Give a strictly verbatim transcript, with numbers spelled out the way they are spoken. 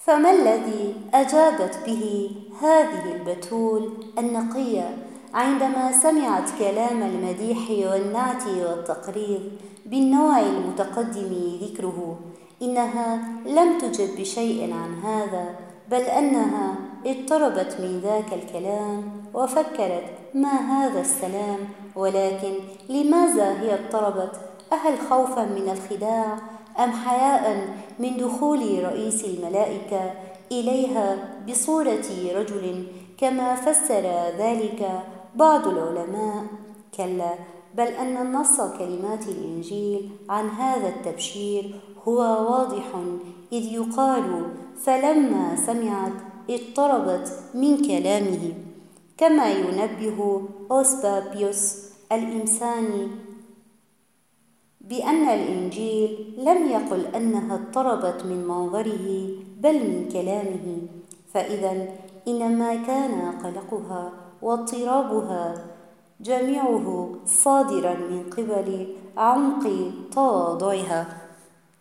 فما الذي أجابت به هذه البتول النقية عندما سمعت كلام المديح والنعت والتقرير بالنوع المتقدم ذكره؟ إنها لم تجب بشيء عن هذا، بل أنها اضطربت من ذاك الكلام وفكرت ما هذا السلام. ولكن لماذا هي اضطربت؟ أهل خوفا من الخداع أم حياء من دخول رئيس الملائكة إليها بصورة رجل كما فسر ذلك بعض العلماء؟ كلا، بل أن النص كلمات الإنجيل عن هذا التبشير هو واضح، إذ يقال: فلما سمعت اضطربت من كلامه. كما ينبه أوسبابيوس الإنساني بأن الإنجيل لم يقل أنها اضطربت من منظره بل من كلامه، فإذا إنما كان قلقها واضطرابها جميعه صادرا من قبل عمق تواضعها.